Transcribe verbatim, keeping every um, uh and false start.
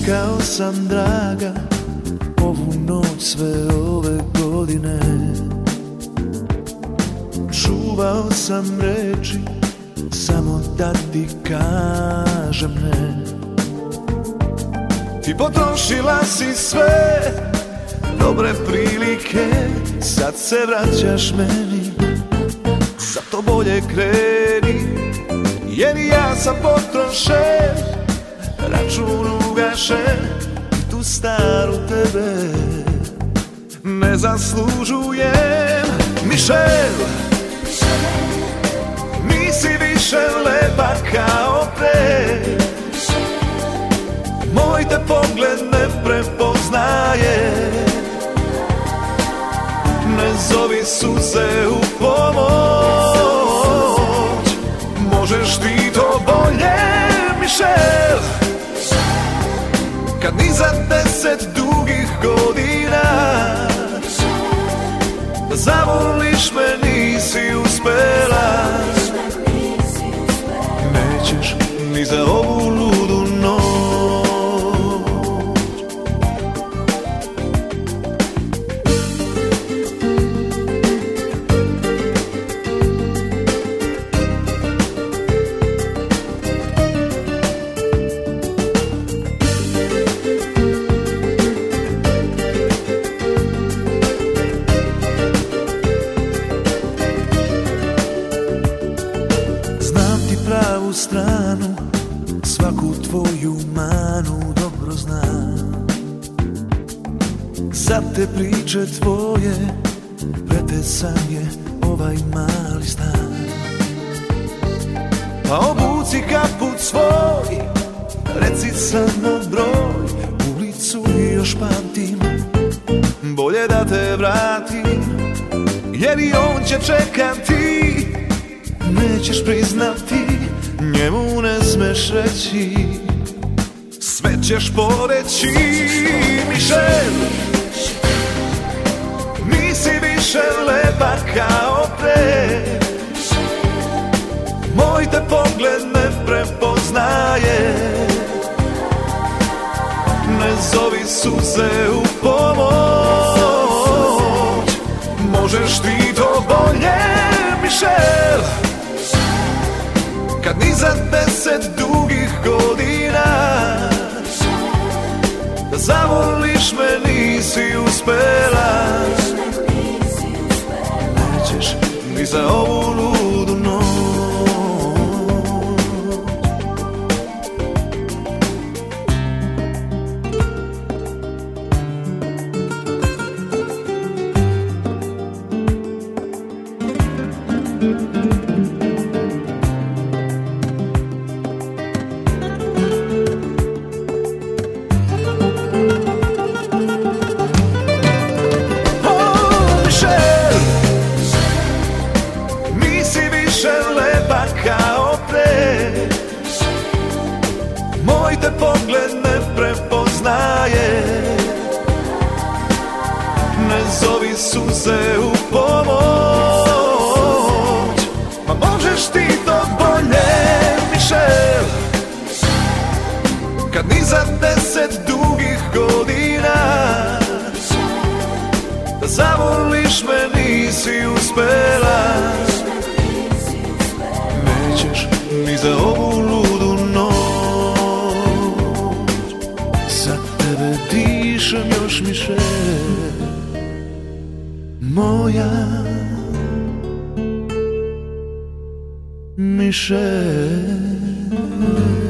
čekao sam, draga, ovu noć sve ove godine. Čuvao sam reči, samo da ti kažem ne. Ti potrošila si sve dobre prilike, sad se vraćaš meni, zato bolje kreni, jer ja sam potrošen, račun ugašen, i tu staru tebe ne zaslužujem. Michelle, nisi više lepa kao pre, moj te pogled ne prepoznaje, ne zovi suze u pomoć, možeš ti to bolje, Michelle, kad ni za deset dugih godina da zavoliš me nisi uspela, nećeš ni za ovu ludu noć. Stranu, svaku tvoju manu dobro znam. Za te priče tvoje pretesan je ovaj mali stan. Pa obuci kaput svoj, reci samo broj, ulicu još pamtim, bolje da te vratim, jer i on će čekati, nećeš priznati, njemu ne smeš reći, sve ćeš poreći. Michelle, nisi više lepa kao pre, moj te pogled ne prepoznaje, ne zovi suze u pomoć, možeš ti to bolje, Michelle, kad ni za deset dugih godina da zavoliš me nisi uspela, nećeš ni za ovu ludu noć. Kao pre, moj te pogled ne prepoznaje, ne zovi suze u pomoć, ma možeš ti to bolje, Michelle, kad ni za deset dugih godina da zavoliš me nisi uspela, nećeš ni za ovu ludu noć. Za tebe dišem još, Michelle, moja Michelle.